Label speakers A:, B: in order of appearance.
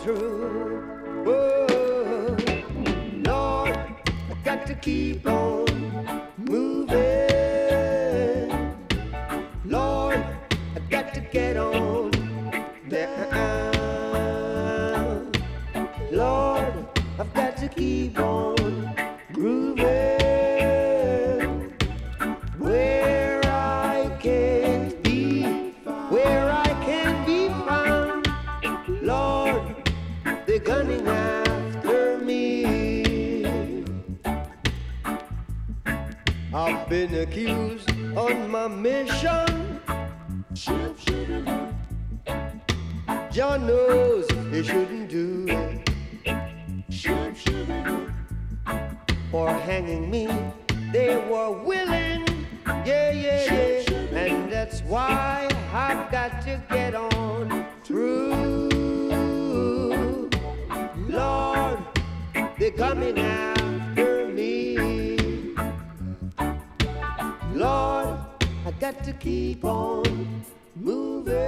A: true. Whoa, Lord, I got to keep on moving. Lord, I got to get on down. Lord, I've got to keep on grooving. Where I can be found. Lord, they're gunning after me. I've been accused on my mission. John knows they shouldn't do it. For hanging me, they were willing. Yeah, yeah, yeah. And that's why I've got to get on through. Lord, they're coming after me. Lord, I got to keep on moving.